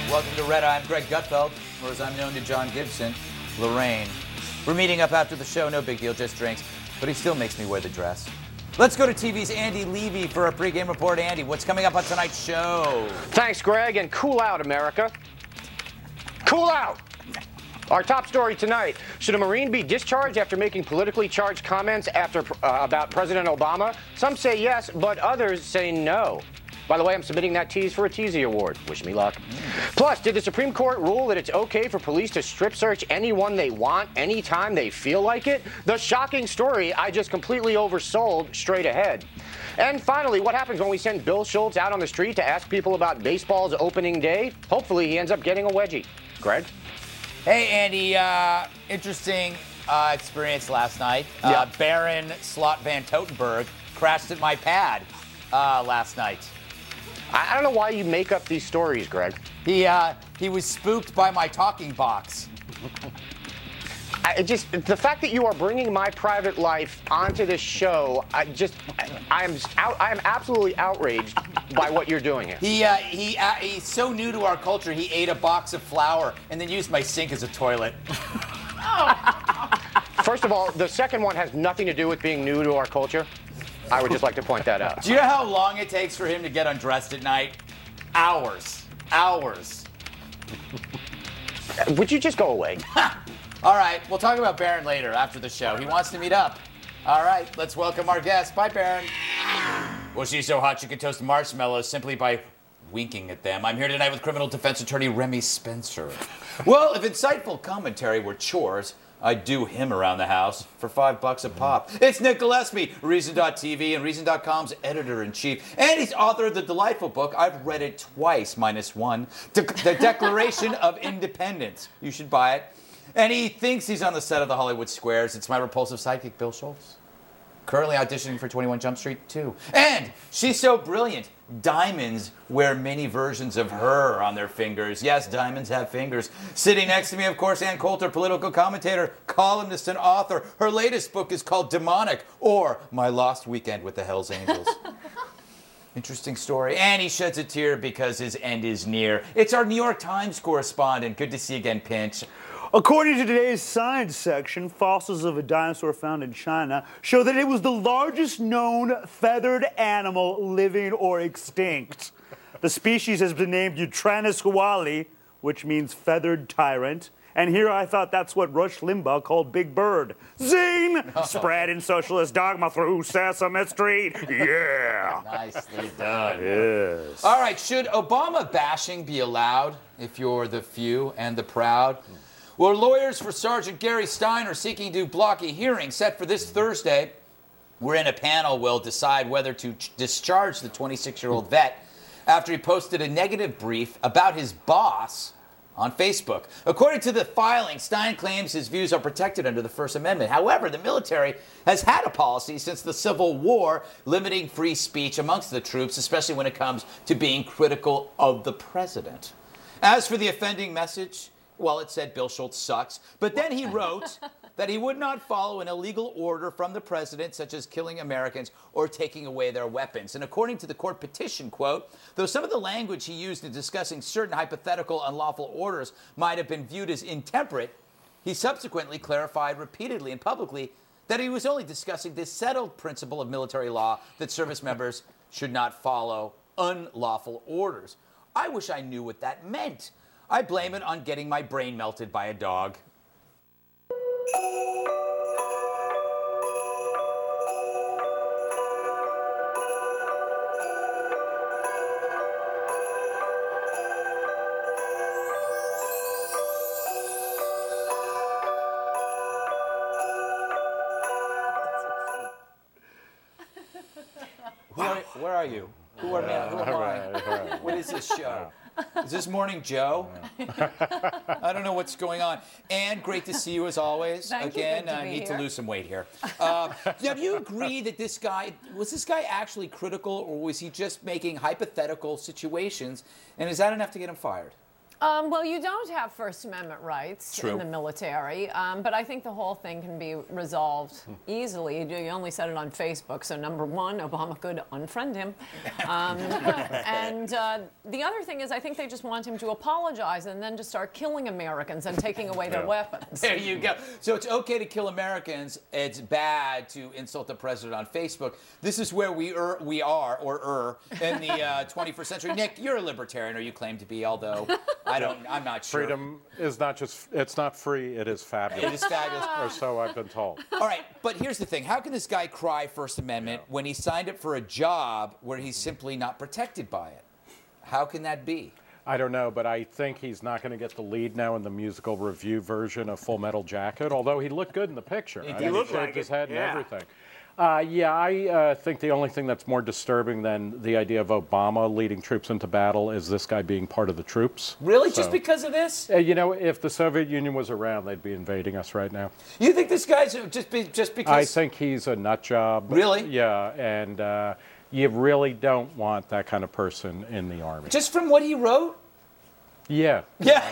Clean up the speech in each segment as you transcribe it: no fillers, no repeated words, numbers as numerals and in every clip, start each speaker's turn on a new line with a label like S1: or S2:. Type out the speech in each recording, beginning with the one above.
S1: Welcome to Red Eye. I'm Greg Gutfeld, or as I'm known to John Gibson, Lorraine. We're meeting up after the show. No big deal, just drinks. But he still makes me wear the dress. Let's go to TV's Andy Levy for a pregame report. Andy, what's coming up on tonight's show?
S2: Thanks, Greg, and cool out, America. Cool out! Our top story tonight, should a Marine be discharged after making politically charged comments about President Obama? Some say yes, but others say no. By the way, I'm submitting that tease for a Teasy Award. Wish me luck. Plus, did the Supreme Court rule that it's okay for police to strip search anyone they want, anytime they feel like it? The shocking story I just completely oversold straight ahead. And finally, what happens when we send Bill Schultz out on the street to ask people about baseball's opening day? Hopefully he ends up getting a wedgie. Greg?
S1: Hey, Andy, interesting experience last night. Baron Slot Van Totenberg crashed at my pad last night.
S2: I don't know why you make up these stories, Greg.
S1: He was spooked by my talking box.
S2: The fact that you are bringing my private life onto this show, I am absolutely outraged by what you're doing here.
S1: He's so new to our culture. He ate a box of flour and then used my sink as a toilet.
S2: First of all, the second one has nothing to do with being new to our culture. I would just like to point that out.
S1: Do you know how long it takes for him to get undressed at night? Hours.
S2: Would you just go away?
S1: All right, we'll talk about Baron later after the show. He wants to meet up. All right, let's welcome our guest. Bye, Baron. Well, she's so hot she can toast marshmallows simply by winking at them. I'm here tonight with criminal defense attorney Remy Spencer. Well, if insightful commentary were chores, I'd do him around the house for $5 a pop. It's Nick Gillespie, Reason.tv and Reason.com's editor-in-chief. And he's author of the delightful book, I've read it twice, -1, The Declaration of Independence. You should buy it. And he thinks he's on the set of the Hollywood Squares. It's my repulsive sidekick, Bill Schultz. Currently auditioning for 21 Jump Street 2. And she's so brilliant. Diamonds wear many versions of her on their fingers. Yes, diamonds have fingers. Sitting next to me, of course, Ann Coulter, political commentator, columnist, and author. Her latest book is called Demonic, or My Lost Weekend with the Hells Angels. Interesting story. And he sheds a tear because his end is near. It's our New York Times correspondent. Good to see you again, Pinch.
S3: According to today's science section, fossils of a dinosaur found in China show that it was the largest known feathered animal living or extinct. The species has been named Eutranus huali, which means feathered tyrant. And here I thought that's what Rush Limbaugh called Big Bird. Zing! Spreading socialist dogma through Sesame Street. Yeah!
S1: Nicely done.
S3: Yes.
S1: All right, should Obama bashing be allowed if you're the few and the proud? Well, lawyers for Sergeant Gary Stein are seeking to block a hearing set for this Thursday, wherein a panel will decide whether to discharge the 26-year-old vet after he posted a negative brief about his boss on Facebook. According to the filing, Stein claims his views are protected under the First Amendment. However, the military has had a policy since the Civil War limiting free speech amongst the troops, especially when it comes to being critical of the president. As for the offending message, well, it said Bill Schultz sucks, but then he wrote that he would not follow an illegal order from the president, such as killing Americans or taking away their weapons. And according to the court petition, quote, though some of the language he used in discussing certain hypothetical unlawful orders might have been viewed as intemperate, he subsequently clarified repeatedly and publicly that he was only discussing this settled principle of military law that service members should not follow unlawful orders. I wish I knew what that meant. I blame it on getting my brain melted by a dog. Where are you? Who am I? What is this show? Is this Morning Joe? I don't know what's going on. And great to see you as always. Again, I need to lose some weight here. Have you agreed that was this guy actually critical, or was he just making hypothetical situations? And is that enough to get him fired?
S4: Well, you don't have First Amendment rights
S1: True.
S4: in the military, but I think the whole thing can be resolved easily. You only said it on Facebook, so number one, Obama could unfriend him. And the other thing is I think they just want him to apologize and then just start killing Americans and taking away their weapons.
S1: There you go. So it's okay to kill Americans. It's bad to insult the president on Facebook. This is where we are in the 21st century. Nick, you're a libertarian, or you claim to be, although I'm not sure.
S5: Freedom is not just, it's not free, it is fabulous.
S1: It is fabulous.
S5: Or so I've been told.
S1: All right, but here's the thing. How can this guy cry First Amendment when he signed up for a job where he's simply not protected by it? How can that be?
S5: I don't know, but I think he's not going to get the lead now in the musical review version of Full Metal Jacket, although he looked good in the picture.
S3: He looked
S5: shaved
S3: like
S5: his
S3: it,
S5: head
S3: yeah.
S5: and everything. I think the only thing that's more disturbing than the idea of Obama leading troops into battle is this guy being part of the troops.
S1: Really?
S5: So,
S1: Just because of this?
S5: you know, if the Soviet Union was around, they'd be invading us right now.
S1: You think this guy's just because?
S5: I think he's a nut job.
S1: Really?
S5: Yeah, and you really don't want that kind of person in the Army.
S1: Just from what he wrote?
S5: Yeah.
S1: Yeah.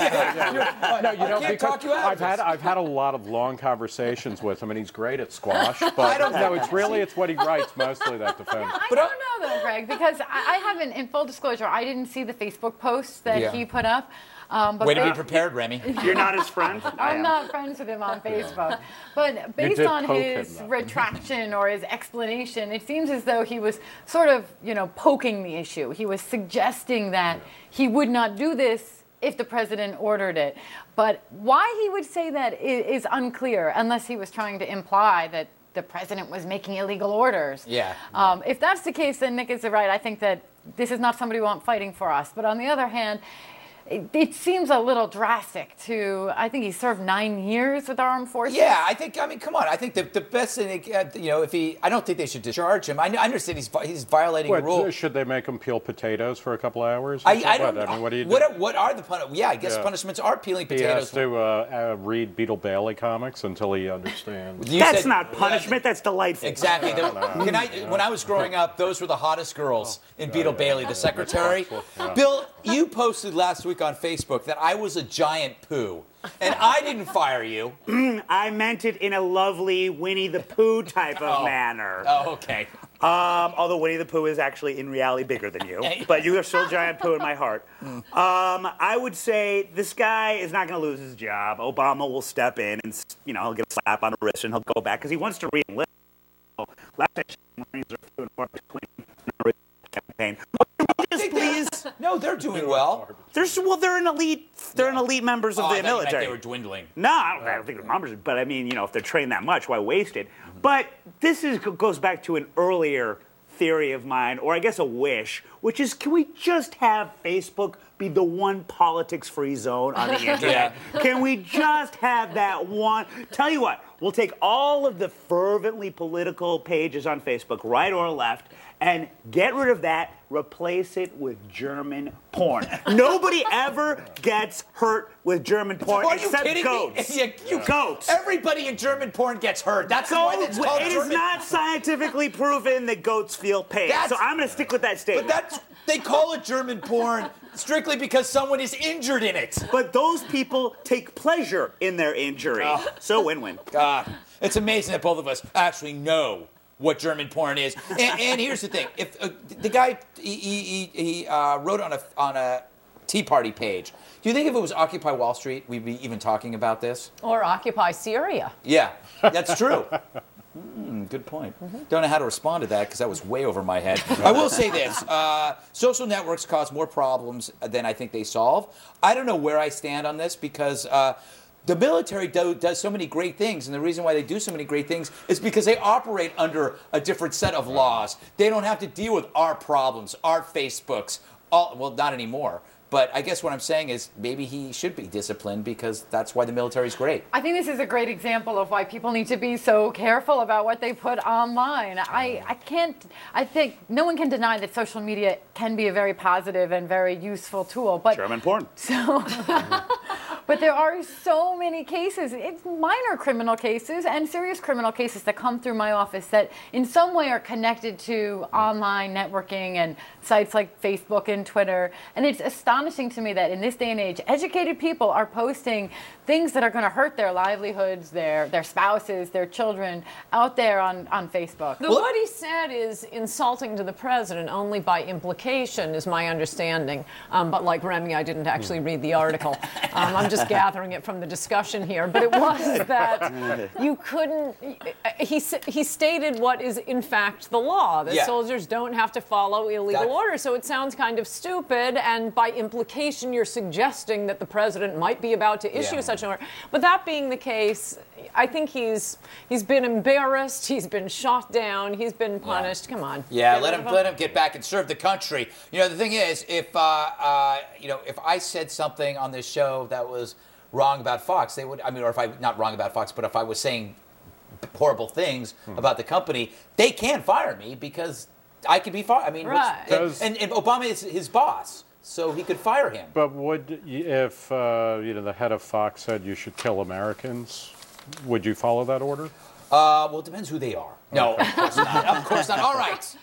S5: No, you know,
S1: can't
S5: because
S1: talk you out of this.
S5: I've had a lot of long conversations with him, and he's great at squash. But it's what he writes mostly that defends.
S6: I don't know though, Greg, because I haven't. In full disclosure, I didn't see the Facebook post that he put up. But
S1: Way to be prepared, Remy.
S3: You're not his friend?
S6: I'm not friends with him on Facebook. But based
S5: did
S6: on
S5: poke
S6: his
S5: him, though.
S6: retraction or his explanation, it seems as though he was sort of, poking the issue. He was suggesting that he would not do this if the president ordered it. But why he would say that is unclear, unless he was trying to imply that the president was making illegal orders.
S1: Yeah.
S6: If that's the case, then Nick is right. I think that this is not somebody we want fighting for us. But on the other hand, it seems a little drastic I think he served 9 years with armed forces.
S1: Yeah, come on. I think the best thing, I don't think they should discharge him. I understand he's violating a rule.
S5: Should they make him peel potatoes for a couple hours?
S1: I don't know.
S5: I mean, what do you do?
S1: What are the punishments? Yeah, I guess punishments are peeling
S5: He
S1: potatoes.
S5: has to read Beetle Bailey comics until he understands.
S3: That's not punishment. That's delightful.
S1: Exactly. When I was growing up, those were the hottest girls in Beetle Bailey, the secretary.
S5: Yeah.
S1: Bill, you posted last week on Facebook that I was a giant poo, and I didn't fire you.
S3: I meant it in a lovely Winnie the Pooh type of manner.
S1: Oh, okay.
S3: Although Winnie the Pooh is actually in reality bigger than you, but you are still giant Pooh in my heart. I would say this guy is not going to lose his job. Obama will step in and he'll get a slap on the wrist and he'll go back because he wants to re-enlist. Last time Marines are few and far between in a campaign. Please.
S1: No, they're doing well.
S3: They're an elite. They're an elite members of
S1: I
S3: the
S1: thought you meant
S3: military.
S1: they were dwindling.
S3: No, I don't think they're numbers. But I mean, if they're trained that much, why waste it? But this goes back to an earlier theory of mine, or I guess a wish, which is, can we just have Facebook be the one politics-free zone on the internet? Can we just have that one? Tell you what, we'll take all of the fervently political pages on Facebook, right or left, and get rid of that, replace it with German porn. Nobody ever gets hurt with German porn
S1: Are you
S3: except
S1: kidding
S3: goats.
S1: me?
S3: Goats.
S1: Everybody in German porn gets hurt. That's why it's called
S3: It is
S1: German.
S3: not scientifically proven that goats feel pain. So I'm going to stick with that statement.
S1: But they call it German porn strictly because someone is injured in it.
S3: But those people take pleasure in their injury. So win-win.
S1: It's amazing that both of us actually know what German porn is. And here's the thing: if the guy he wrote on a Tea Party page, do you think if it was Occupy Wall Street, we'd be even talking about this?
S4: Or occupy Syria.
S1: Yeah, that's true. Good point. Don't know how to respond to that because that was way over my head. I will say this. Social networks cause more problems than I think they solve. I don't know where I stand on this because the military does so many great things, and the reason why they do so many great things is because they operate under a different set of laws. They don't have to deal with our problems, our Facebooks. Well, not anymore. But I guess what I'm saying is maybe he should be disciplined because that's why the military's great.
S6: I think this is a great example of why people need to be so careful about what they put online. I think no one can deny that social media can be a very positive and very useful tool. But
S3: German porn.
S6: But there are so many cases, it's minor criminal cases and serious criminal cases that come through my office that in some way are connected to online networking and sites like Facebook and Twitter. And it's astonishing to me that in this day and age, educated people are posting things that are going to hurt their livelihoods, their spouses, their children out there on Facebook.
S4: What he said is insulting to the president only by implication, is my understanding. But like Remy, I didn't actually read the article. I'm just gathering it from the discussion here. But it was that you couldn't. He stated what is in fact the law, that soldiers don't have to follow illegal orders. So it sounds kind of stupid, and by implication, you're suggesting that the president might be about to issue such an order. But that being the case, I think he's been embarrassed. He's been shot down. He's been punished. Come on.
S1: Yeah, let him get back and serve the country. You know, the thing is, if if I said something on this show that was wrong about Fox, they would. I mean, or if I not wrong about Fox, but if I was saying horrible things about the company, they can't fire me because I could be fired. I mean, and Obama is his boss, so he could fire him.
S5: But would, if the head of Fox said you should kill Americans, would you follow that order?
S1: Well, it depends who they are. No, of course not. Of course not. All right.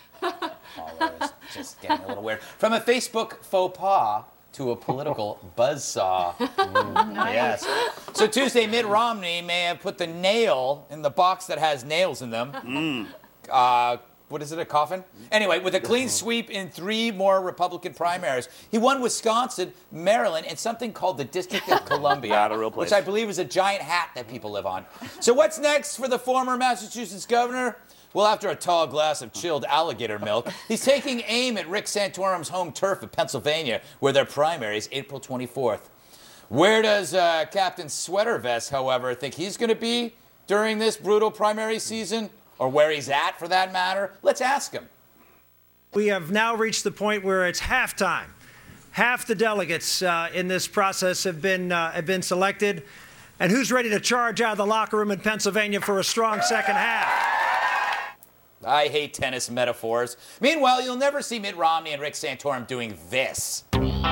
S1: Just getting a little weird. From a Facebook faux pas to a political buzzsaw. Yes. So Tuesday, Mitt Romney may have put the nail in the box that has nails in them. What is it, a coffin? Anyway, with a clean sweep in 3 more Republican primaries, he won Wisconsin, Maryland, and something called the District of Columbia,
S3: Not a real place.
S1: which I believe is a giant hat that people live on. So what's next for the former Massachusetts governor? Well, after a tall glass of chilled alligator milk, he's taking aim at Rick Santorum's home turf of Pennsylvania, where their primary is April 24th. Where does Captain Sweater Vest, however, think he's going to be during this brutal primary season? Or where he's at, for that matter? Let's ask him.
S7: We have now reached the point where it's halftime. Half the delegates in this process have been selected. And who's ready to charge out of the locker room in Pennsylvania for a strong second half?
S1: I hate tennis metaphors. Meanwhile, you'll never see Mitt Romney and Rick Santorum doing this.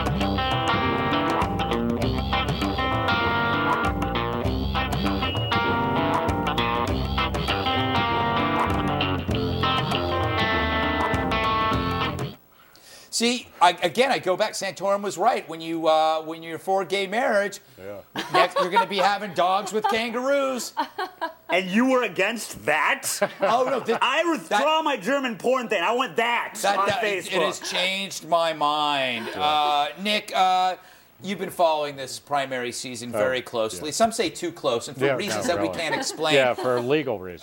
S1: See, I go back. Santorum was right. When you're for gay marriage, next you're going to be having dogs with kangaroos.
S3: And you were against that?
S1: Oh no!
S3: I withdraw my German porn thing. I want that on Facebook.
S1: It has changed my mind. Nick, you've been following this primary season very closely.
S5: Yeah.
S1: Some say too close, and for reasons that we can't explain.
S5: Yeah, for legal reasons.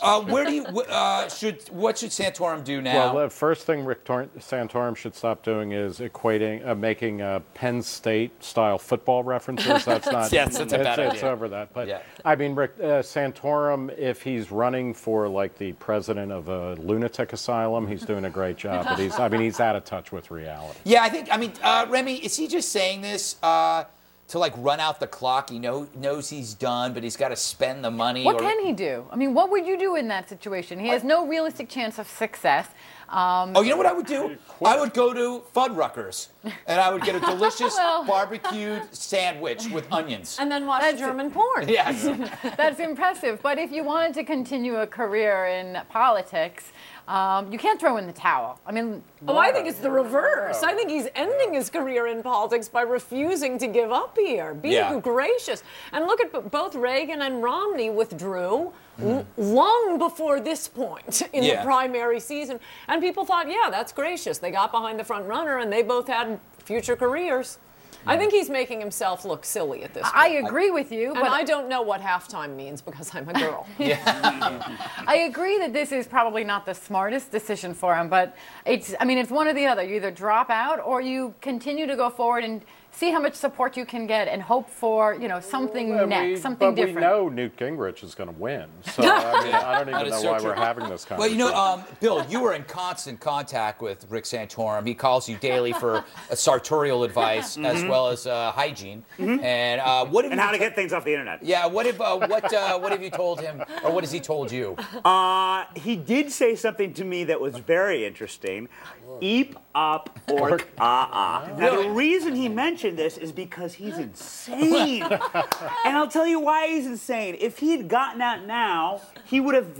S1: What should Santorum do now?
S5: Well, the first thing Rick Santorum should stop doing is making Penn State-style football references. That's not.
S1: Yes, that's a bad idea.
S5: It's over that. But I mean, Rick Santorum, if he's running for like the president of a lunatic asylum, he's doing a great job. But he's out of touch with reality.
S1: Yeah, I mean, Remy, is he just saying this to like run out the clock? He knows he's done, but he's got to spend the money.
S6: What can he do? I mean, what would you do in that situation? He has no realistic chance of success.
S1: You know what I would do? I would go to Fuddruckers, and I would get a delicious barbecued sandwich with onions.
S4: And then watch German porn.
S1: Yes.
S6: That's impressive. But if you wanted to continue a career in politics, you can't throw in the towel. I mean,
S4: I think it's the reverse. I think he's ending his career in politics by refusing to give up here. Be gracious. And look at both Reagan and Romney withdrew long before this point in the primary season. And people thought, that's gracious. They got behind the front runner and they both had future careers. I think he's making himself look silly at this point.
S6: I agree with you,
S4: but I don't know what halftime means because I'm a girl.
S6: I agree that this is probably not the smartest decision for him, but it's one or the other. You either drop out or you continue to go forward and see how much support you can get and hope for, something next, something different.
S5: But we know Newt Gingrich is going to win. So, I don't even know why we're having this conversation.
S1: Well, Bill, you were in constant contact with Rick Santorum. He calls you daily for sartorial advice as well as hygiene.
S3: Mm-hmm.
S1: And how
S3: to get things off the internet.
S1: Yeah, what have you told him, or what has he told you?
S3: He did say something to me that was very interesting. Eep up or Now the reason he mentioned this is because he's insane, and I'll tell you why he's insane. If he had gotten out now, he would have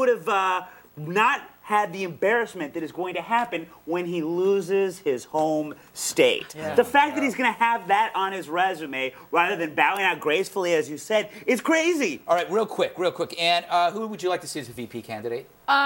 S3: not had the embarrassment that is going to happen when he loses his home state. The fact that he's going to have that on his resume rather than bowing out gracefully, as you said, is crazy.
S1: All right, real quick. Ann, who would you like to see as a VP candidate?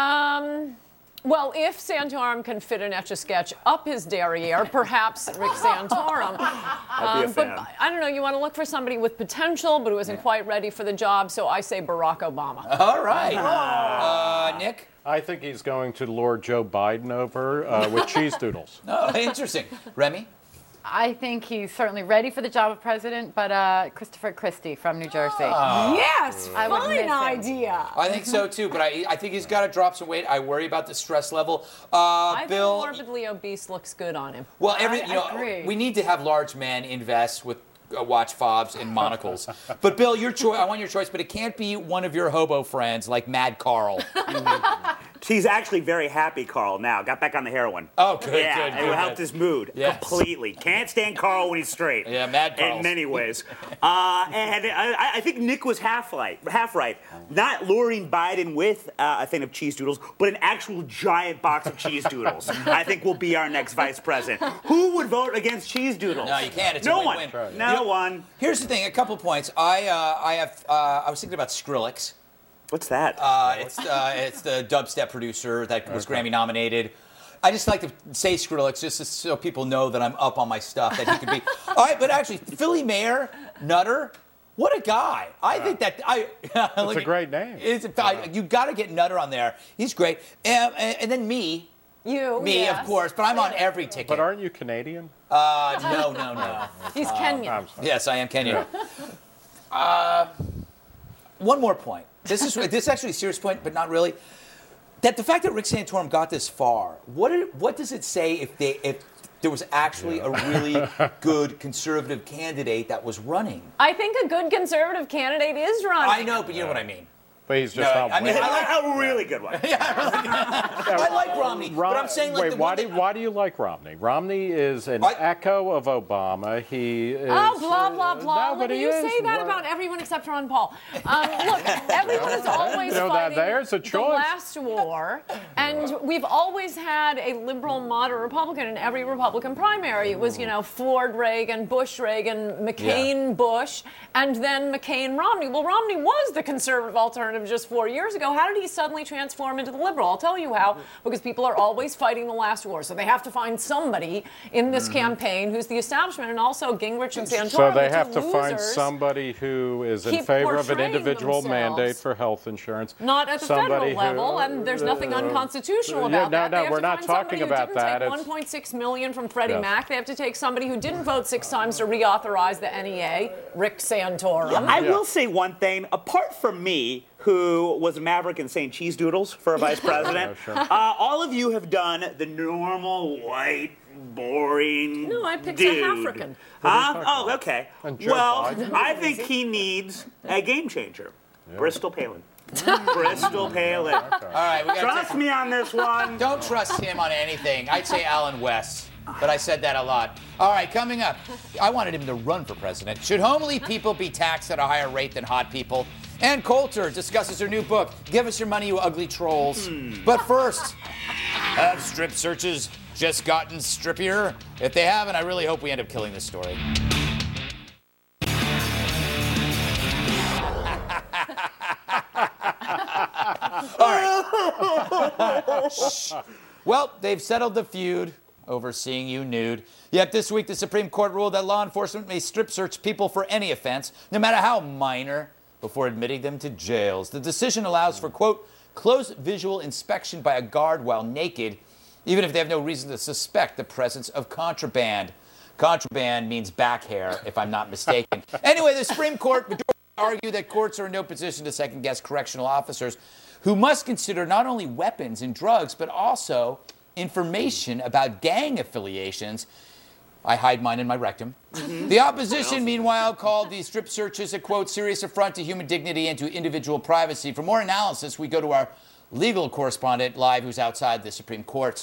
S4: Well, if Santorum can fit an Etch-a-Sketch up his derriere, perhaps Rick Santorum. But I don't know, you want to look for somebody with potential, but who isn't quite ready for the job, so I say Barack Obama.
S1: All right. Nick?
S5: I think he's going to lure Joe Biden over with cheese doodles.
S1: Oh, interesting. Remy?
S6: I think he's certainly ready for the job of president, but Christopher Christie from New Jersey.
S4: Yes,
S6: I would miss
S4: fine
S6: him.
S4: idea.
S1: I think so too, but I think he's got to drop some weight. I worry about the stress level.
S4: I
S1: Bill,
S4: think morbidly obese looks good on him.
S1: well,
S6: I agree.
S1: we need to have large men invest with watch fobs and monocles. But Bill, your choice. I want your choice, but it can't be one of your hobo friends like Mad Carl.
S3: He's actually very happy, Carl, now. Got back on the heroin.
S1: Oh, good,
S3: Yeah, it helped his mood completely. Can't stand Carl when he's straight.
S1: Yeah, Mad Carl.
S3: In many ways. And I think Nick was half right. Not luring Biden with a thing of cheese doodles, but an actual giant box of cheese doodles. I think will be our next vice president. Who would vote against cheese doodles?
S1: No, you can't. It's
S3: no
S1: a
S3: one.
S1: win-win.
S5: Right.
S3: No one.
S1: Here's the thing. A couple points. I was thinking about Skrillex.
S3: What's that?
S1: It's the dubstep producer that was Grammy nominated. I just like to say Skrillex just so people know that I'm up on my stuff, that he could be. All right, but actually, Philly Mayor, Nutter, what a guy. I think that
S5: It's a great name.
S1: You got to get Nutter on there. He's great. And then me,
S4: Yes.
S1: of course, but I'm on every ticket.
S5: But aren't you Canadian?
S1: No.
S4: He's Kenyan.
S5: I'm sorry.
S1: Yes, I am Kenyan. One more point. This is actually a serious point, but not really. That the fact that Rick Santorum got this far, what does it say if there was actually a really good conservative candidate that was running?
S4: I think a good conservative candidate is running.
S1: I know, but you know what I mean.
S5: But he's just not
S1: I mean,
S5: winning.
S3: I like a really good one.
S1: I like Romney, but I'm saying like
S5: why do you like Romney? Romney is an echo of Obama. He is.
S4: Oh, blah, blah, blah.
S5: No, but he
S4: you
S5: is.
S4: say that about everyone except Ron Paul. Look, everyone is always fighting
S5: there's a
S4: the
S5: choice.
S4: last war, and we've always had a liberal, moderate Republican in every Republican primary. It was, Ford, Reagan, Bush, Reagan, McCain, Bush, and then McCain, Romney. Well, Romney was the conservative alternative just 4 years ago. How did he suddenly transform into the liberal? I'll tell you how, because people are always fighting the last war. So they have to find somebody in this campaign who's the establishment, and also Gingrich and Santorum.
S5: So they
S4: the two
S5: have to find
S4: losers,
S5: somebody who is in
S4: keep
S5: favor of an
S4: portraying
S5: individual
S4: themselves.
S5: mandate for health insurance.
S4: Not at the federal level, and there's nothing unconstitutional about that. They have
S5: we're
S4: to
S5: not
S4: find
S5: talking
S4: somebody
S5: about
S4: who
S5: that.
S4: didn't take $1.6 million from Freddie Mac. They have to take somebody who didn't vote 6 times to reauthorize the NEA, Rick Santorum.
S3: I will say one thing. Apart from me, who was a maverick and saying cheese doodles for a vice president, all of you have done the normal white, boring
S4: No, I picked
S3: dude.
S4: an African.
S3: Oh, okay.
S5: And Joe
S3: Well,
S5: Biden.
S3: I think he needs a game changer. Bristol Palin. Bristol Palin.
S1: All right, we got
S3: Trust me on this one.
S1: Don't trust him on anything. I'd say Alan West, but I said that a lot. All right, coming up, I wanted him to run for president. Should homely people be taxed at a higher rate than hot people? Ann Coulter discusses her new book, Give Us Your Money, You Ugly Trolls. But first, have strip searches just gotten strippier? If they haven't, I really hope we end up killing this story. All right. Well, they've settled the feud over seeing you nude. Yet this week, the Supreme Court ruled that law enforcement may strip search people for any offense, no matter how minor, before admitting them to jails. The decision allows for, quote, close visual inspection by a guard while naked, even if they have no reason to suspect the presence of contraband. Contraband means back hair, if I'm not mistaken. Anyway, the Supreme Court majority argued that courts are in no position to second-guess correctional officers who must consider not only weapons and drugs, but also information about gang affiliations. I hide mine in my rectum. The opposition, meanwhile, called these strip searches a, quote, serious affront to human dignity and to individual privacy. For more analysis, we go to our legal correspondent live who's outside the Supreme Court.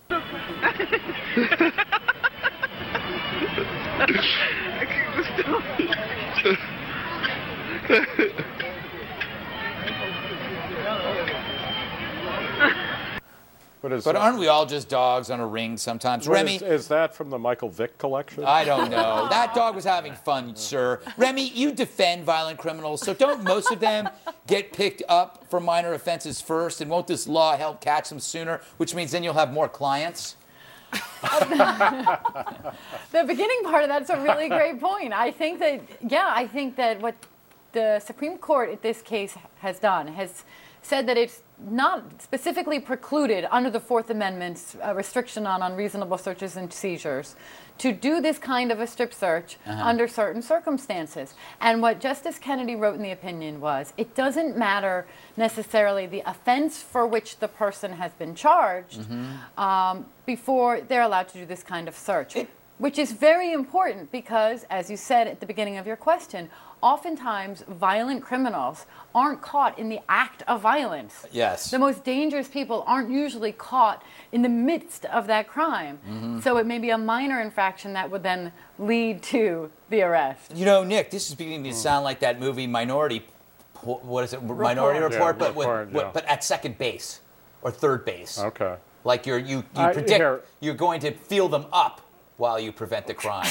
S1: But aren't we all just dogs on a ring sometimes? Remy,
S5: is that from the Michael Vick collection?
S1: I don't know. That dog was having fun, sir. Remy, you defend violent criminals, so don't most of them get picked up for minor offenses first? And won't this law help catch them sooner, which means then you'll have more clients?
S6: The beginning part of that's a really great point. I think that what the Supreme Court in this case has done has said that it's not specifically precluded under the Fourth Amendment's restriction on unreasonable searches and seizures to do this kind of a strip search under certain circumstances. And what Justice Kennedy wrote in the opinion was, it doesn't matter necessarily the offense for which the person has been charged before they're allowed to do this kind of search. Which is very important because, as you said at the beginning of your question, oftentimes violent criminals aren't caught in the act of violence.
S1: Yes.
S6: The most dangerous people aren't usually caught in the midst of that crime. So it may be a minor infraction that would then lead to the arrest.
S1: You know, Nick, this is beginning to sound like that movie Minority Minority Report, but at second base or third base.
S5: Okay.
S1: Like you predict you're going to feel them up while you prevent the crime.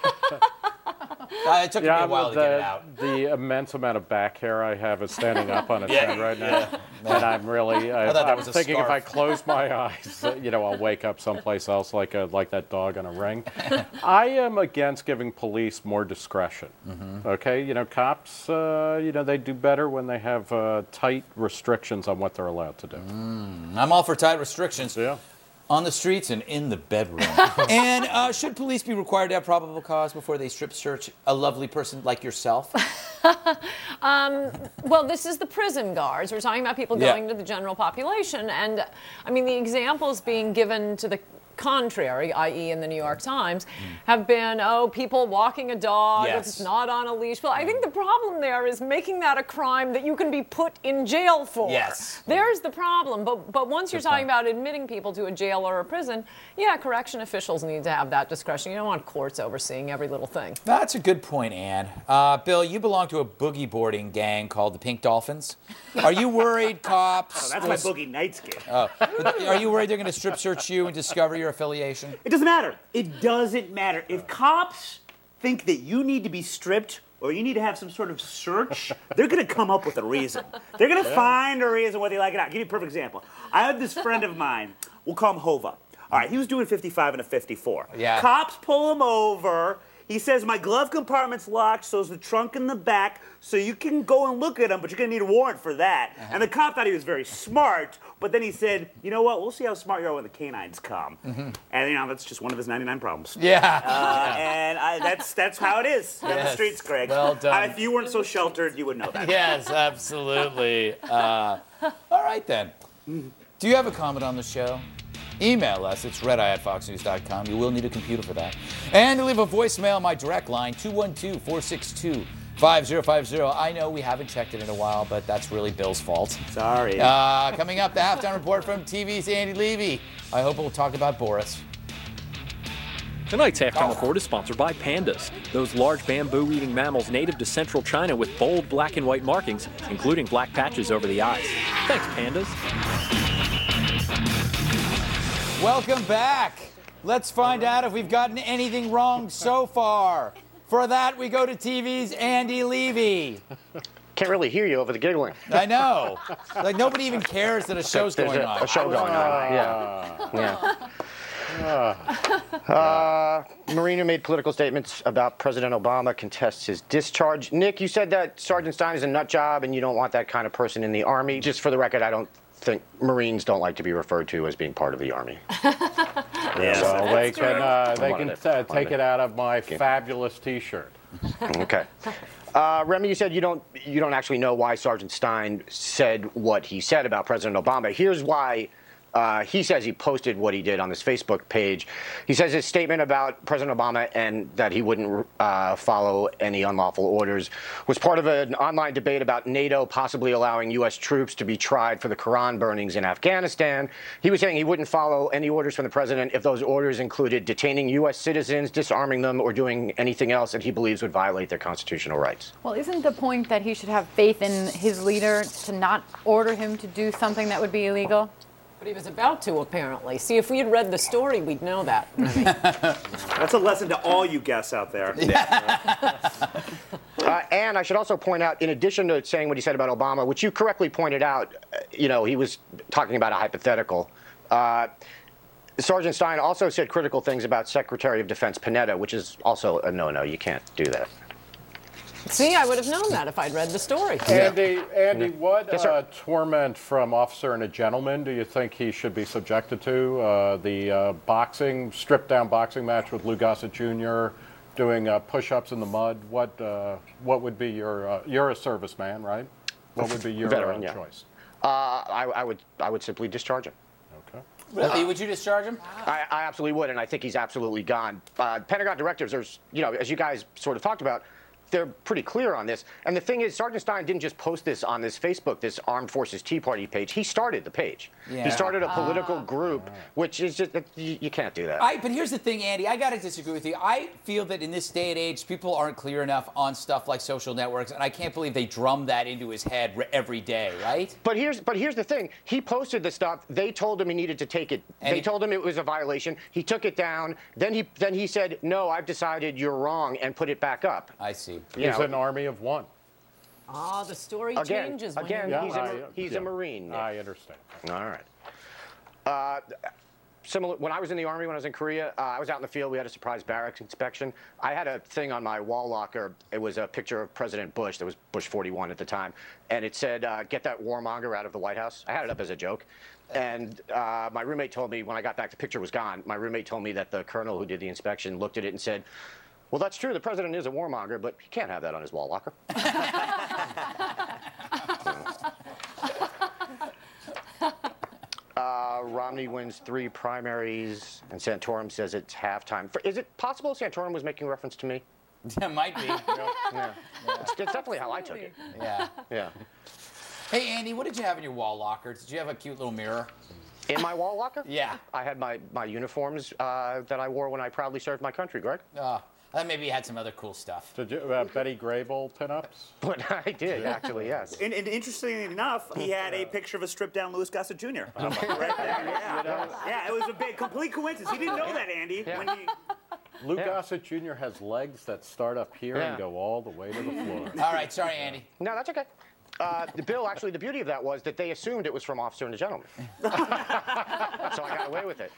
S1: It took me a while to get it out.
S5: The immense amount of back hair I have is standing up on its head right now. And I'm really, I'm thinking if I close my eyes, I'll wake up someplace else like that dog on a ring. I am against giving police more discretion. Okay, cops, they do better when they have tight restrictions on what they're allowed to do.
S1: I'm all for tight restrictions.
S5: Yeah.
S1: On the streets and in the bedroom. And should police be required to have probable cause before they strip search a lovely person like yourself?
S4: Well, this is the prison guards. We're talking about people going to the general population. And, I mean, the examples being given to the contrary, i.e. in the New York Times, have been, people walking a dog that's not on a leash. Well, I think the problem there is making that a crime that you can be put in jail for.
S1: Yes.
S4: There's the problem. But once you're talking about admitting people to a jail or a prison, correction officials need to have that discretion. You don't want courts overseeing every little thing.
S1: That's a good point, Ann. Bill, you belong to a boogie boarding gang called the Pink Dolphins. Are you worried cops...
S3: that's my Boogie Nights gig.
S1: Are you worried they're going to strip search you and discover your affiliation?
S3: It doesn't matter. It doesn't matter. If cops think that you need to be stripped or you need to have some sort of search, they're going to come up with a reason. They're going to find a reason whether they like it or not. I'll give you a perfect example. I had this friend of mine, we'll call him Hova. All right, he was doing 55 and a 54.
S1: Yeah.
S3: Cops pull him over. He says, my glove compartment's locked, so is the trunk in the back, so you can go and look at him, but you're going to need a warrant for that. And the cop thought he was very smart, but then he said, you know what, we'll see how smart you are when the canines come. And, that's just one of his 99 problems. And that's how it is on the streets, Greg.
S1: Well done.
S3: If you weren't so sheltered, you would know that.
S1: Yes, absolutely. All right, then. Do you have a comment on the show? Email us. It's redeye@foxnews.com. You will need a computer for that. And to leave a voicemail, my direct line, 212-462-5050. I know we haven't checked it in a while, but that's really Bill's fault.
S3: Sorry.
S1: Coming up, the halftime report from TV's Andy Levy. I hope we'll talk about Boris.
S8: Tonight's halftime report is sponsored by pandas, those large bamboo-eating mammals native to central China with bold black and white markings, including black patches over the eyes. Thanks, pandas.
S1: Welcome back. Let's find out if we've gotten anything wrong so far. For that, we go to TV's Andy Levy.
S2: Can't really hear you over the giggling.
S1: I know. Like, nobody even cares that a show's going on.
S2: A show going on, Marina made political statements about President Obama, contests his discharge. Nick, you said that Sergeant Stein is a nut job and you don't want that kind of person in the Army. Just for the record, I don't think Marines don't like to be referred to as being part of the Army.
S5: So they can take it out of my fabulous T-shirt.
S2: Okay. Remy, you said you don't actually know why Sergeant Stein said what he said about President Obama. Here's why He says he posted what he did on his Facebook page. He says his statement about President Obama and that he wouldn't follow any unlawful orders was part of an online debate about NATO possibly allowing U.S. troops to be tried for the Quran burnings in Afghanistan. He was saying he wouldn't follow any orders from the president if those orders included detaining U.S. citizens, disarming them, or doing anything else that he believes would violate their constitutional rights.
S6: Well, isn't the point that he should have faith in his leader to not order him to do something that would be illegal?
S4: But he was about to, apparently. See, if we had read the story, we'd know that.
S3: That's a lesson to all you guests out there.
S2: And I should also point out, in addition to saying what he said about Obama, which you correctly pointed out, he was talking about a hypothetical. Sergeant Stein also said critical things about Secretary of Defense Panetta, which is also a no-no. You can't do that.
S4: See, I would have known that if I'd read the story.
S5: Andy, what
S2: Yes, sir.
S5: torment from Officer and a Gentleman do you think he should be subjected to? The stripped-down boxing match with Lou Gossett Jr., doing push-ups in the mud. What would be you're a serviceman, right? What would be your
S2: Veteran,
S5: choice?
S2: I would simply discharge him.
S5: Okay.
S1: Really? Would you discharge him?
S2: I absolutely would, and I think he's absolutely gone. Pentagon directives are, as you guys sort of talked about, they're pretty clear on this. And the thing is, Sergeant Stein didn't just post this on this Facebook, this Armed Forces Tea Party page. He started the page.
S1: Yeah.
S2: He started a political group, which is just, you can't do that.
S1: But here's the thing, Andy. I got to disagree with you. I feel that in this day and age, people aren't clear enough on stuff like social networks, and I can't believe they drum that into his head every day, right?
S2: But here's the thing. He posted the stuff. They told him he needed to take it. They told him it was a violation. He took it down. Then he said, "No, I've decided you're wrong," and put it back up.
S1: I see.
S5: He's an army of one.
S4: The story
S2: Again,
S4: changes.
S2: he's a Marine.
S5: I understand.
S2: All right. Similar. When I was in the Army, when I was in Korea, I was out in the field. We had a surprise barracks inspection. I had a thing on my wall locker. It was a picture of President Bush. That was Bush 41 at the time. And it said, "Get that warmonger out of the White House." I had it up as a joke. And my roommate told me, when I got back, the picture was gone. My roommate told me that the colonel who did the inspection looked at it and said, "Well, that's true. The president is a warmonger, but he can't have that on his wall locker." Romney wins 3 primaries, and Santorum says it's halftime. Is it possible Santorum was making reference to me?
S1: It might be.
S2: Yeah. It's definitely how I took it.
S1: Yeah. Hey, Andy, what did you have in your wall locker? Did you have a cute little mirror?
S2: In my wall locker?
S1: Yeah.
S2: I had my uniforms that I wore when I proudly served my country, Greg.
S1: I thought maybe you had some other cool stuff.
S5: Did you Betty Grable pinups?
S2: But I did, actually, yes.
S3: And interestingly enough, he had a picture of a stripped-down Louis Gossett Jr. Right there. Yeah, it was a big, complete coincidence. He didn't know that, Andy.
S2: Yeah.
S5: Lou Gossett Jr. has legs that start up here and go all the way to the floor.
S1: All right, sorry, Andy.
S2: No, that's okay. Bill, actually, the beauty of that was that they assumed it was from Officer and a Gentleman. So I got away with it.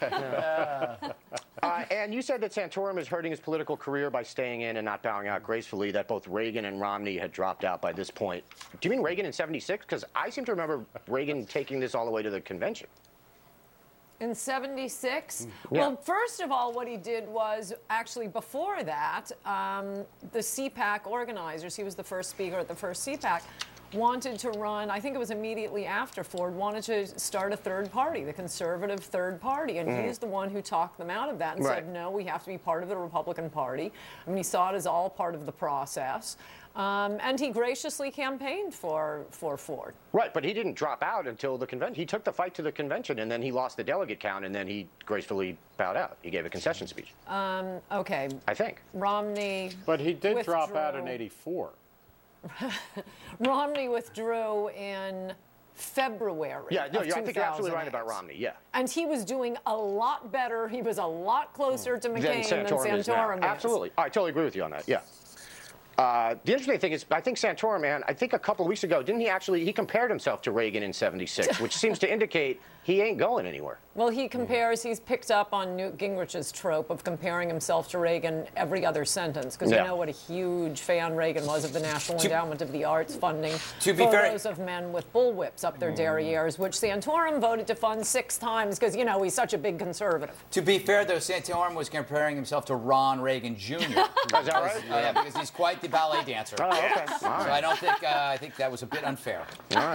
S2: And you said that Santorum is hurting his political career by staying in and not bowing out gracefully, that both Reagan and Romney had dropped out by this point. Do you mean Reagan in 76? Because I seem to remember Reagan taking this all the way to the convention.
S4: In 76?
S2: Yeah.
S4: Well, first of all, what he did was actually before that, the CPAC organizers, he was the first speaker at the first CPAC, wanted to run, I think it was immediately after Ford, wanted to start a third party, the conservative third party. And he's the one who talked them out of that and said, no, we have to be part of the Republican Party. I mean, he saw it as all part of the process. And he graciously campaigned for Ford.
S2: Right, but he didn't drop out until the convention. He took the fight to the convention, and then he lost the delegate count, and then he gracefully bowed out. He gave a concession speech.
S4: Okay.
S2: I think.
S4: Romney
S5: But he did
S4: withdrew.
S5: drop out in '84.
S4: Romney withdrew in February.
S2: Yeah, no,
S4: of
S2: I think you're absolutely right
S4: 2008.
S2: about Romney, yeah.
S4: And he was doing a lot better. He was a lot closer to McCain than
S2: is now.
S4: Santorum is.
S2: Absolutely. I totally agree with you on that, yeah. The interesting thing is, I think Santorum, man, I think a couple of weeks ago, he compared himself to Reagan in 76, which seems to indicate he ain't going anywhere.
S4: Well, he's picked up on Newt Gingrich's trope of comparing himself to Reagan every other sentence, because you know what a huge fan Reagan was of the National Endowment of the Arts funding photos of men with bullwhips up their derrieres, which Santorum voted to fund 6 times because, he's such a big conservative.
S1: To be fair, though, Santorum was comparing himself to Ron Reagan Jr.
S2: Is that right?
S1: Yeah, because he's quite the ballet dancer.
S2: Oh, okay.
S1: So I don't think, I think that was a bit unfair.
S2: All right.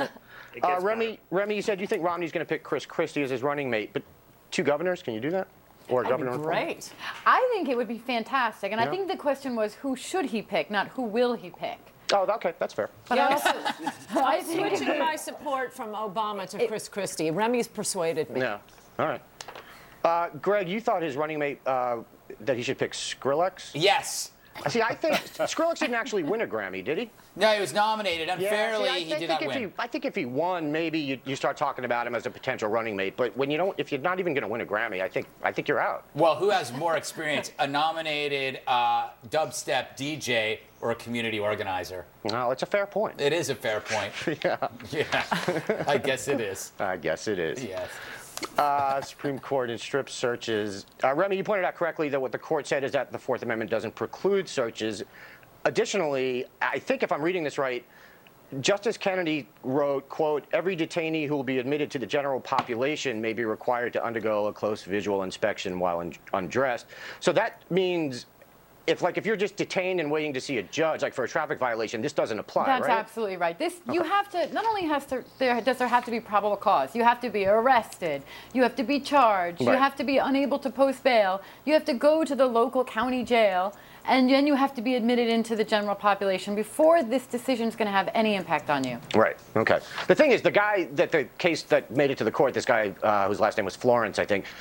S3: It gets
S2: Remy, you said you think Romney's going to pick Chris Christie as his running mate, but 2 governors, can you do that? Or
S4: That'd
S2: governor?
S4: be great.
S6: I think it would be fantastic. And I think the question was, who should he pick, not who will he pick?
S2: Oh, okay, that's fair.
S6: But
S4: Yeah,
S6: I also, I think
S4: switching my support from Obama to Chris Christie. Remy's persuaded me.
S2: Yeah. All right. Greg, you thought his running mate that he should pick Skrillex?
S1: Yes.
S2: See, I think Skrillex didn't actually win a Grammy, did he?
S1: No, he was nominated. Unfairly, he did not win.
S2: I think if he won, maybe you start talking about him as a potential running mate. But when you don't, if you're not even going to win a Grammy, I think you're out.
S1: Well, who has more experience, a nominated dubstep DJ or a community organizer?
S2: No, it's a fair point.
S1: It is a fair point.
S2: Yeah.
S1: Yeah, I guess it is.
S2: I guess it is.
S1: Yes.
S2: Supreme Court and strip searches. Remy, you pointed out correctly that what the court said is that the Fourth Amendment doesn't preclude searches. Additionally, I think if I'm reading this right, Justice Kennedy wrote, quote, every detainee who will be admitted to the general population may be required to undergo a close visual inspection while undressed. So that means if you're just detained and waiting to see a judge, like for a traffic violation, this doesn't apply,
S6: That's
S2: right?
S6: absolutely right. You have to, not only does there have to be probable cause, you have to be arrested, you have to be charged,
S2: Right.
S6: you have to be unable to post bail, you have to go to the local county jail, and then you have to be admitted into the general population before this decision is going to have any impact on you.
S2: Right. Okay. The thing is, the case that made it to the court, this guy whose last name was Florence, I think,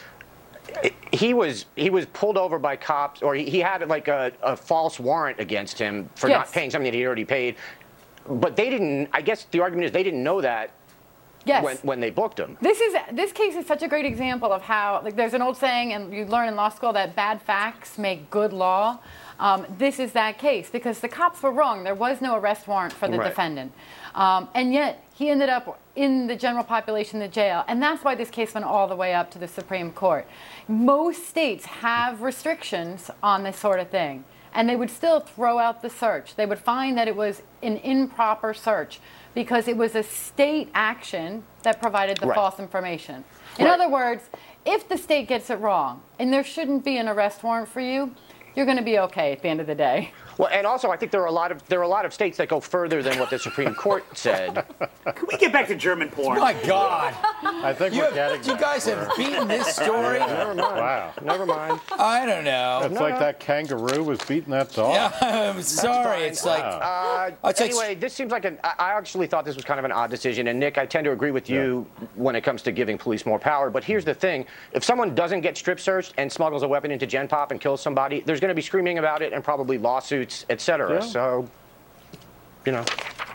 S2: he was pulled over by cops, or he had like a false warrant against him for not paying something that he already paid. But they didn't. I guess the argument is they didn't know that.
S6: Yes.
S2: When they booked him.
S6: This case is such a great example of how, like, there's an old saying, and you learn in law school, that bad facts make good law. This is that case because the cops were wrong. There was no arrest warrant for the defendant. And yet he ended up in the general population, the jail. And that's why this case went all the way up to the Supreme Court. Most states have restrictions on this sort of thing. And they would still throw out the search. They would find that it was an improper search because it was a state action that provided the false information. In other words, if the state gets it wrong and there shouldn't be an arrest warrant for you, you're going to be okay at the end of the day.
S2: Well, and also I think there are a lot of states that go further than what the Supreme Court said.
S3: Can we get back to German porn?
S1: My God.
S5: I think we're getting
S1: You guys have beaten this story.
S2: Never mind.
S5: Wow.
S2: Never mind.
S1: I don't know.
S5: It's like that kangaroo was beating that dog.
S1: Yeah, I'm sorry. It's like
S2: Anyway, this seems like I actually thought this was kind of an odd decision. And Nick, I tend to agree with you when it comes to giving police more power. But here's the thing: if someone doesn't get strip searched and smuggles a weapon into Gen Pop and kills somebody, there's going to be screaming about it and probably lawsuits, etc.
S5: Yeah.
S2: So, you know.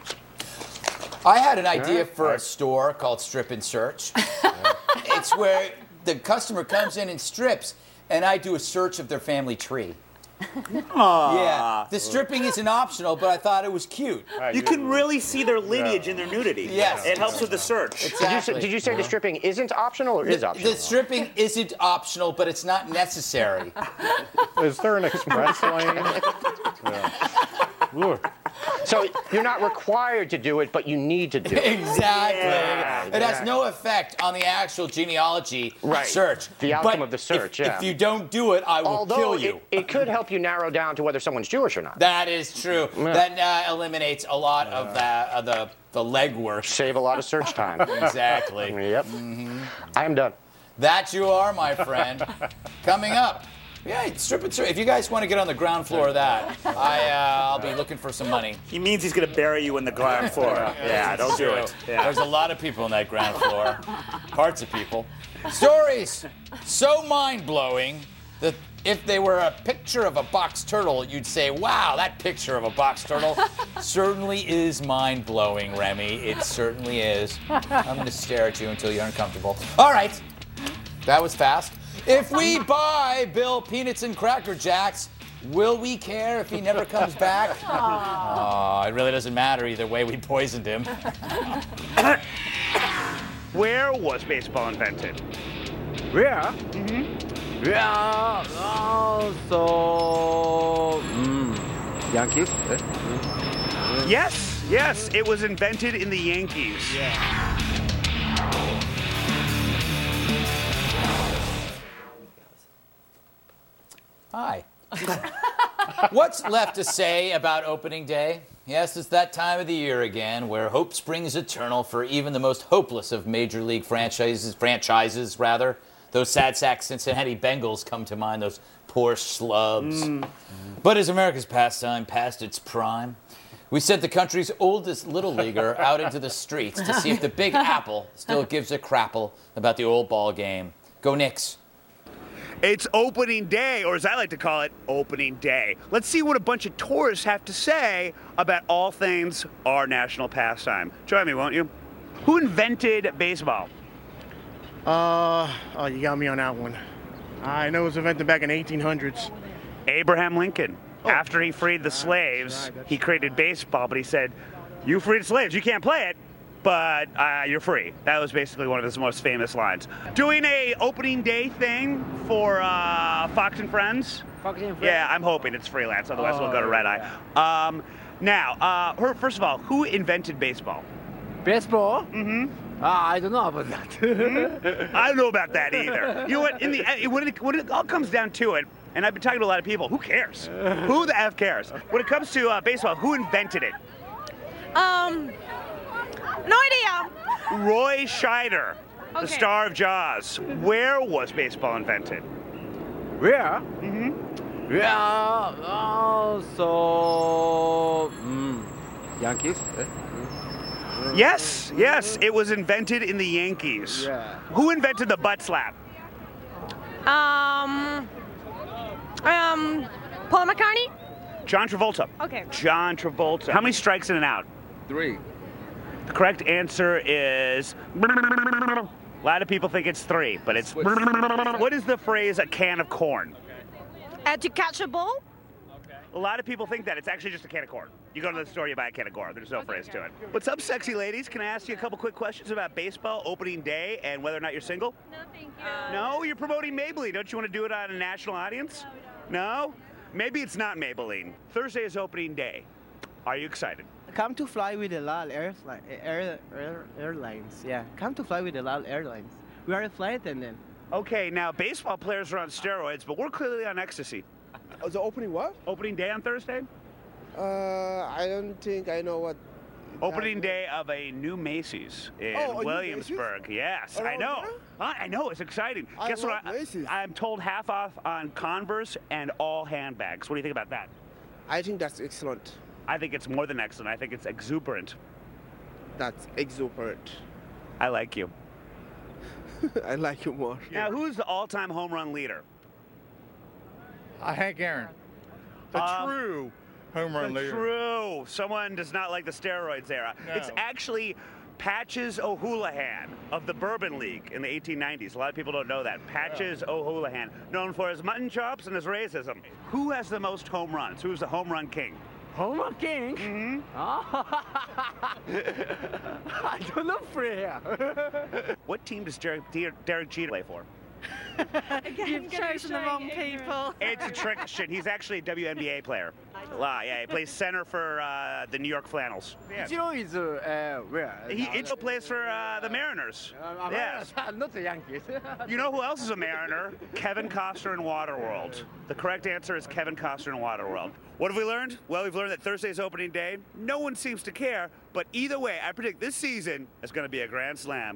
S1: I had an idea for a store called Strip and Search. It's where the customer comes in and strips, and I do a search of their family tree. Yeah, the stripping isn't optional, but I thought it was cute.
S3: You can really see their lineage and their nudity.
S1: Yes.
S3: It helps with the search.
S1: Exactly.
S2: Did you say the stripping isn't optional or is optional?
S1: The stripping isn't optional, but it's not necessary.
S5: Is there an express lane? Yeah.
S2: So you're not required to do it, but you need to do it.
S1: Exactly.
S3: Yeah.
S1: It has no effect on the actual genealogy search.
S2: The outcome
S1: But
S2: of the search,
S1: if you don't do it, I will kill you.
S2: It could help you narrow down to whether someone's Jewish or not.
S1: That is true. That eliminates a lot of the legwork.
S2: Save a lot of search time.
S1: Exactly.
S2: Yep. I am done.
S1: That you are, my friend. Coming up. Yeah, Strip and Search. If you guys want to get on the ground floor of that, I'll be looking for some money.
S3: He means he's going to bury you in the ground floor. Yeah, don't do it. Yeah.
S1: There's a lot of people on that ground floor. Parts of people. Stories so mind-blowing that if they were a picture of a box turtle, you'd say, wow, that picture of a box turtle certainly is mind-blowing, Remy. It certainly is. I'm going to stare at you until you're uncomfortable. All right. That was fast. If we buy Bill Peanuts and Cracker Jacks, will we care if he never comes back? It really doesn't matter either way. We poisoned him.
S3: Where was baseball invented?
S9: Where? Yeah, Yankees?
S3: Yes, it was invented in the Yankees.
S1: Hi. What's left to say about opening day? Yes, it's that time of the year again where hope springs eternal for even the most hopeless of Major League franchises. Those sad sack Cincinnati Bengals come to mind, those poor schlubs. But as America's pastime passed its prime, we sent the country's oldest little leaguer out into the streets to see if the Big Apple still gives a crapple about the old ball game. Go Knicks.
S3: It's opening day, or as I like to call it, opening day. Let's see what a bunch of tourists have to say about all things our national pastime. Join me, won't you? Who invented baseball?
S10: Oh, you got me on that one. I know it was invented back in 1800s.
S3: Abraham Lincoln. After he freed the slaves, he created baseball, but he said, you freed slaves, you can't play it, but you're free. That was basically one of his most famous lines. Doing a opening day thing for Fox and Friends.
S9: Fox and Friends?
S3: Yeah, I'm hoping it's freelance, otherwise we'll go to Red Eye. Now, first of all, who invented baseball?
S9: Baseball? Mm-hmm. I don't know about that.
S3: I don't know about that either. You know what? In the end, when it all comes down to it, and I've been talking to a lot of people, who cares? Who the F cares? When it comes to baseball, who invented it?
S11: No idea.
S3: Roy Scheider, the star of Jaws. Where was baseball invented?
S9: Where?
S3: Mm-hmm.
S9: Yeah, Yankees?
S3: Yes, it was invented in the Yankees.
S9: Yeah.
S3: Who invented the butt slap?
S11: Paul McCartney?
S3: John Travolta.
S11: Okay.
S3: John Travolta. How many strikes in and out?
S9: 3.
S3: The correct answer is... A lot of people think it's 3, but it's... What is the phrase, a can of corn?
S11: To catch a ball?
S3: A lot of people think that. It's actually just a can of corn. You go to the store, you buy a can of corn. There's no phrase to it. What's up, sexy ladies? Can I ask you a couple quick questions about baseball, opening day, and whether or not you're single?
S11: No, thank you.
S3: No? You're promoting Maybelline. Don't you want to do it on a national audience? No? Maybe it's not Maybelline. Thursday is opening day. Are you excited?
S12: Come to fly with the LAL Airlines. Yeah, come to fly with the LAL Airlines. We are a flight attendant.
S3: Okay, now baseball players are on steroids, but we're clearly on ecstasy.
S10: The opening what?
S3: Opening day on Thursday?
S10: I don't think I know what.
S3: Opening day of a new Macy's in Williamsburg. Yes, I know. I know, it's exciting. Guess what? I'm told half off on Converse and all handbags. What do you think about that?
S10: I think that's excellent.
S3: I think it's more than excellent. I think it's exuberant.
S10: That's exuberant.
S3: I like you.
S10: I like you more.
S3: Now, who's the all-time home run leader?
S13: Hank Aaron. The true home run leader.
S3: True. Someone does not like the steroids era.
S13: No.
S3: It's actually Patches O'Houlihan of the Bourbon League in the 1890s. A lot of people don't know that. Patches O'Houlihan, known for his mutton chops and his racism. Who has the most home runs? Who's the home run king?
S9: Home run king?
S3: Mm-hmm.
S9: I don't know, Freya.
S3: What team does Derek Jeter play for?
S11: You've chosen the wrong people.
S3: It's a trick shit. He's actually a WNBA player. Yeah, he plays center for the New York Flannels. Yeah.
S9: Ichiro is where?
S3: Ichiro plays for the Mariners. Yes.
S9: Not the Yankees.
S3: You know who else is a Mariner? Kevin Costner in Waterworld. The correct answer is Kevin Costner in Waterworld. What have we learned? Well, we've learned that Thursday's opening day. No one seems to care, but either way, I predict this season is going to be a grand slam.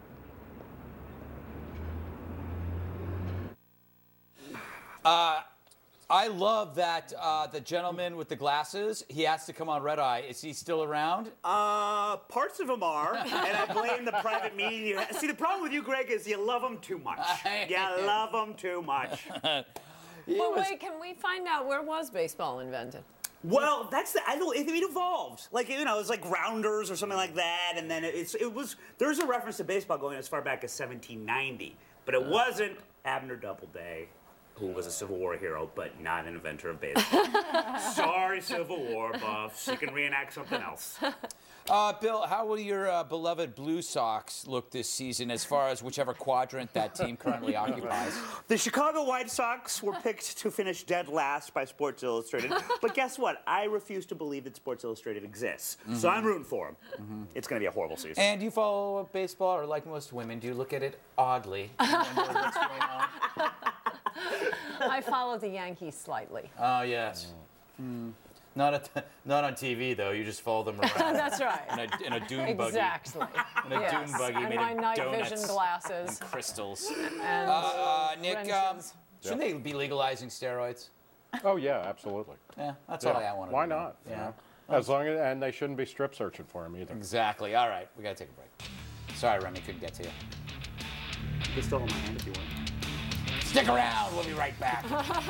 S1: I love that the gentleman with the glasses, he has to come on Red Eye. Is he still around?
S3: Parts of them are, and I blame the private media. See, the problem with you, Greg, is you love them too much. You love them too much.
S4: Well, wait, can we find out where was baseball invented?
S3: Well, it evolved. Like, you know, it's like Rounders or something like that, and then there's a reference to baseball going as far back as 1790, but it wasn't Abner Doubleday, who was a Civil War hero, but not an inventor of baseball. Sorry, Civil War buffs. You can reenact something else.
S1: Bill, how will your beloved Blue Sox look this season as far as whichever quadrant that team currently occupies?
S3: The Chicago White Sox were picked to finish dead last by Sports Illustrated. But guess what? I refuse to believe that Sports Illustrated exists. Mm-hmm. So I'm rooting for them. Mm-hmm. It's going to be a horrible season.
S1: And you follow baseball, or like most women, do you look at it oddly? You wonder what's going on?
S4: I follow the Yankees slightly.
S1: Oh, yes. Mm. Not on TV though. You just follow them around.
S4: That's right.
S1: In a dune buggy.
S4: Exactly.
S1: In a dune buggy
S4: and
S1: made
S4: my
S1: of
S4: night
S1: donuts
S4: vision glasses.
S1: and crystals.
S4: And
S1: Nick,
S4: wrenches.
S1: shouldn't they be legalizing steroids?
S5: Oh yeah, absolutely.
S1: Yeah, that's all I want to
S5: Why
S1: know.
S5: not?
S1: Yeah.
S5: You know? As long as, and they shouldn't be strip searching for him either.
S1: Exactly. All right, we gotta take a break. Sorry, Remy, couldn't get to you.
S3: You can still hold my hand if you want.
S1: Stick around. We'll be right back.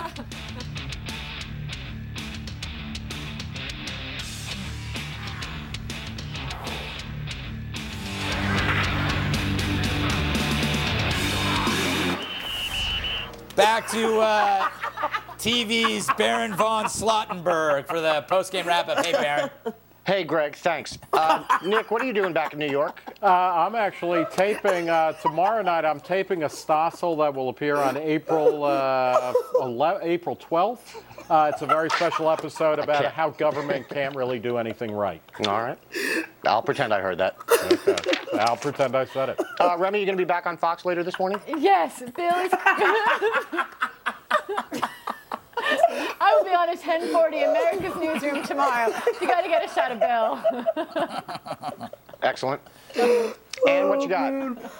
S1: Back to TV's Baron von Slottenberg for the postgame wrap-up. Hey, Baron.
S2: Hey, Greg, thanks. Nick, what are you doing back in New York?
S5: I'm actually taping, tomorrow night, I'm taping a Stossel that will appear on April 12th. It's a very special episode about how government can't really do anything right.
S2: All right. I'll pretend I heard that.
S5: Okay. I'll pretend I said it.
S2: Remy, you going to be back on Fox later this morning?
S6: Yes, Bill. I will be on at 10:40 America's Newsroom tomorrow. You got to get a shot of Bill.
S2: Excellent. And what you got?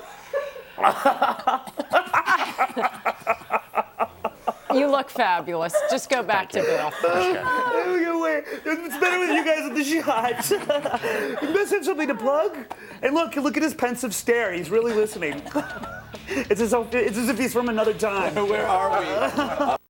S4: You look fabulous. Just go back to Bill.
S3: Wait, it's better with you guys at the shot. You must have something to plug. And look at his pensive stare. He's really listening. It's as if he's from another time.
S1: Where are we?